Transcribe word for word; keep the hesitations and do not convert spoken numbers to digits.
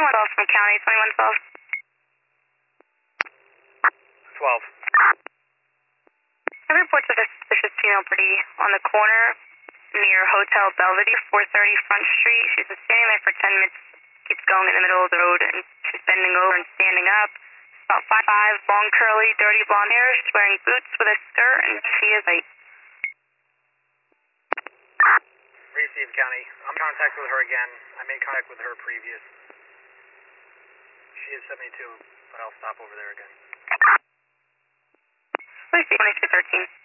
twelve from County, twenty-one twelve. twelve. I have reports of a suspicious female pretty on the corner near Hotel Belvedere, four thirty Front Street. She's been standing there for ten minutes, keeps going in the middle of the road, and she's bending over and standing up. She's about five five, long curly, dirty blonde hair. She's wearing boots with a skirt, and she is like... Receive, County. I'm in contact with her again. I made contact with her previous. She is seventy-two, but I'll stop over there again. Please see twenty-two thirteen.